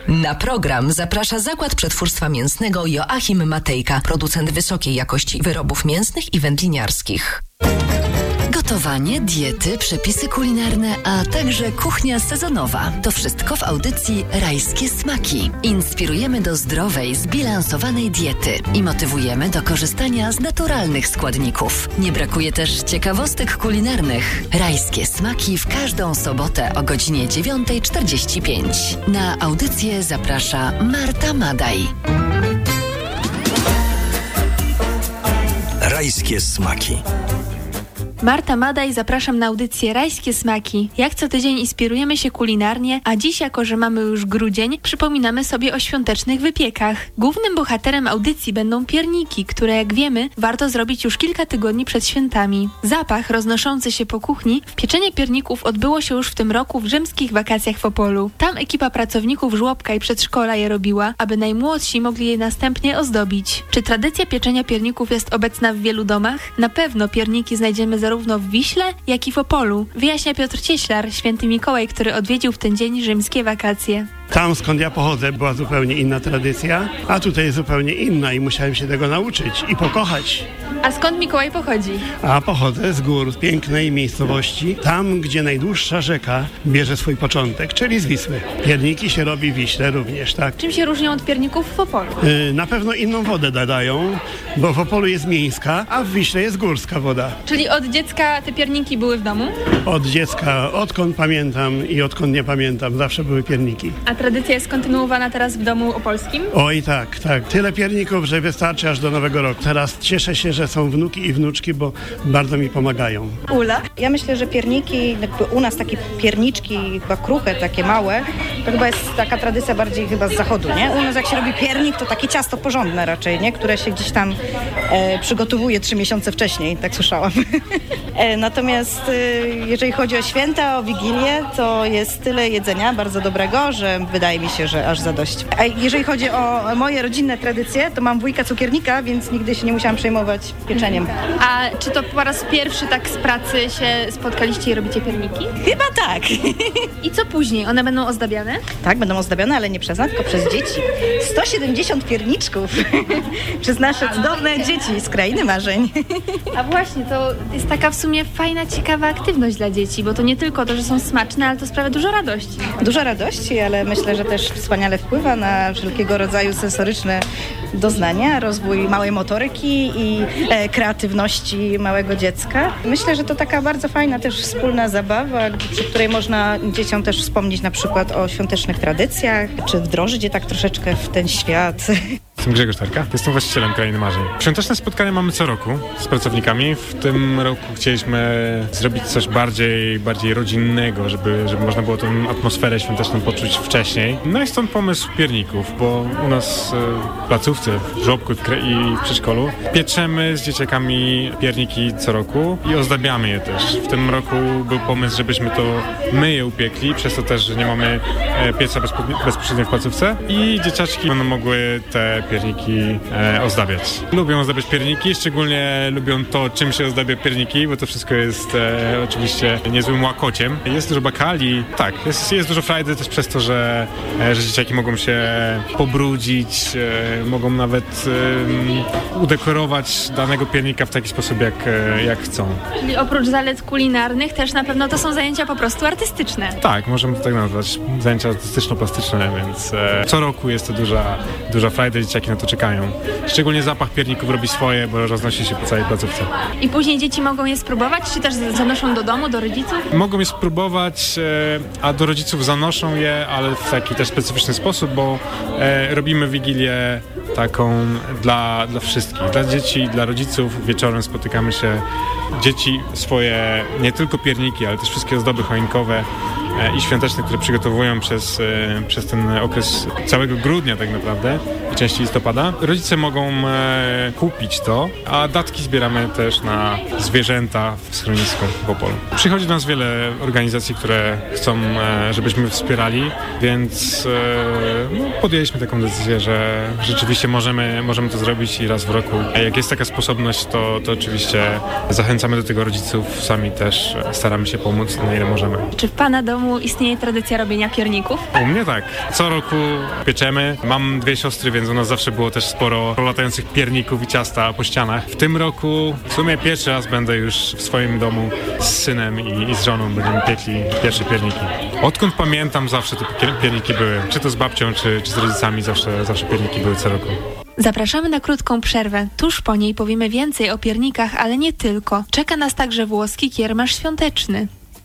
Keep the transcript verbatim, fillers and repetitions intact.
Na program zaprasza Zakład Przetwórstwa Mięsnego Joachim Matejka, producent wysokiej jakości wyrobów mięsnych i wędliniarskich. Gotowanie, diety, przepisy kulinarne, a także kuchnia sezonowa. To wszystko w audycji Rajskie Smaki. Inspirujemy do zdrowej, zbilansowanej diety i motywujemy do korzystania z naturalnych składników. Nie brakuje też ciekawostek kulinarnych. Rajskie Smaki w każdą sobotę o godzinie dziewiąta czterdzieści pięć. Na audycję zaprasza Marta Madaj. Rajskie Smaki. Marta Madaj, zapraszam na audycję Rajskie Smaki. Jak co tydzień inspirujemy się kulinarnie, a dziś, jako że mamy już grudzień, przypominamy sobie o świątecznych wypiekach. Głównym bohaterem audycji będą pierniki, które, jak wiemy, warto zrobić już kilka tygodni przed świętami. Zapach roznoszący się po kuchni, pieczenie pierników odbyło się już w tym roku w rzymskich wakacjach w Opolu. Tam ekipa pracowników żłobka i przedszkola je robiła, aby najmłodsi mogli je następnie ozdobić. Czy tradycja pieczenia pierników jest obecna w wielu domach? Na pewno pierniki znajdziemy za zarówno w Wiśle, jak i w Opolu. Wyjaśnia Piotr Cieślar, święty Mikołaj, który odwiedził w ten dzień rzymskie wakacje. Tam, skąd ja pochodzę, była zupełnie inna tradycja, a tutaj jest zupełnie inna i musiałem się tego nauczyć i pokochać. A skąd Mikołaj pochodzi? A pochodzę z gór, z pięknej miejscowości, tam, gdzie najdłuższa rzeka bierze swój początek, czyli z Wisły. Pierniki się robi w Wiśle również, tak? Czym się różnią od pierników w Opolu? Yy, na pewno inną wodę dodają, bo w Opolu jest miejska, a w Wiśle jest górska woda. Czyli od dziecka te pierniki były w domu? Od dziecka, odkąd pamiętam i odkąd nie pamiętam, zawsze były pierniki. A tradycja jest kontynuowana teraz w domu opolskim? Oj tak, tak. Tyle pierników, że wystarczy aż do Nowego Roku. Teraz cieszę się, że są wnuki i wnuczki, bo bardzo mi pomagają. Ula? Ja myślę, że pierniki, jakby u nas takie pierniczki, chyba kruche, takie małe, to chyba jest taka tradycja bardziej chyba z zachodu, nie? U nas jak się robi piernik, to takie ciasto porządne raczej, nie? Które się gdzieś tam e, przygotowuje trzy miesiące wcześniej, tak słyszałam. e, natomiast e, jeżeli chodzi o święta, o Wigilię, to jest tyle jedzenia bardzo dobrego, że wydaje mi się, że aż zadość. A jeżeli chodzi o moje rodzinne tradycje, to mam wujka cukiernika, więc nigdy się nie musiałam przejmować pieczeniem. A czy to po raz pierwszy tak z pracy się spotkaliście i robicie pierniki? Chyba tak. I co później? One będą ozdabiane? Tak, będą ozdabiane, ale nie przez nas, tylko przez dzieci. sto siedemdziesiąt pierniczków przez nasze cudowne dzieci z krainy marzeń. A właśnie, to jest taka w sumie fajna, ciekawa aktywność dla dzieci, bo to nie tylko to, że są smaczne, ale to sprawia dużo radości. Dużo radości, ale myślę, że też wspaniale wpływa na wszelkiego rodzaju sensoryczne doznania, rozwój małej motoryki i e, kreatywności małego dziecka. Myślę, że to taka bardzo fajna też wspólna zabawa, przy której można dzieciom też wspomnieć na przykład o świątecznych tradycjach, czy wdrożyć je tak troszeczkę w ten świat. Jestem Grzegorz Tarka, jestem właścicielem Krainy Marzeń. Świąteczne spotkania mamy co roku z pracownikami. W tym roku chcieliśmy zrobić coś bardziej, bardziej rodzinnego, żeby, żeby można było tę atmosferę świąteczną poczuć wcześniej. No i stąd pomysł pierników, bo u nas w placówce, w żłobku i w przedszkolu pieczemy z dzieciakami pierniki co roku i ozdabiamy je też. W tym roku był pomysł, żebyśmy to my je upiekli, przez to też, że nie mamy pieca bezpośrednio w placówce i dzieciaczki będą mogły te pierniki e, ozdabiać. Lubią ozdabiać pierniki, szczególnie lubią to, czym się ozdabia pierniki, bo to wszystko jest e, oczywiście niezłym łakociem. Jest dużo bakali, tak, jest, jest dużo frajdy też przez to, że, e, że dzieciaki mogą się pobrudzić, e, mogą nawet e, udekorować danego piernika w taki sposób, jak, e, jak chcą. Czyli oprócz zalet kulinarnych też na pewno to są zajęcia po prostu artystyczne. Tak, możemy to tak nazwać. Zajęcia artystyczno-plastyczne, więc e, co roku jest to duża, duża frajda, dzieciaki na to czekają. Szczególnie zapach pierników robi swoje, bo roznosi się po całej placówce. I później dzieci mogą je spróbować, czy też zanoszą do domu, do rodziców? Mogą je spróbować, e, a do rodziców zanoszą je, ale w taki też specyficzny sposób, bo e, robimy wigilię taką dla, dla wszystkich, dla dzieci, dla rodziców. Wieczorem spotykamy się, dzieci swoje, nie tylko pierniki, ale też wszystkie ozdoby choinkowe e, i świąteczne, które przygotowują przez, e, przez ten okres całego grudnia tak naprawdę i części listopada. Rodzice mogą e, kupić to, a datki zbieramy też na zwierzęta w schronisku w Opolu. Przychodzi do nas wiele organizacji, które chcą, e, żebyśmy wspierali, więc no, podjęliśmy taką decyzję, że rzeczywiście możemy, możemy to zrobić i raz w roku. A jak jest taka sposobność, to, to oczywiście zachęcamy do tego rodziców, sami też staramy się pomóc, na ile możemy. Czy w Pana domu istnieje tradycja robienia pierników? U mnie tak. Co roku pieczemy. Mam dwie siostry, więc u nas zawsze było też sporo latających pierników i ciasta po ścianach. W tym roku w sumie pierwszy raz będę już w swoim domu z synem i, i z żoną. Będziemy piekli pierwsze pierniki. Odkąd pamiętam, zawsze te pierniki były. Czy to z babcią, czy, czy z rodzicami, zawsze, zawsze pierniki były co roku. Zapraszamy na krótką przerwę. Tuż po niej powiemy więcej o piernikach, ale nie tylko. Czeka nas także włoski kiermasz świąteczny.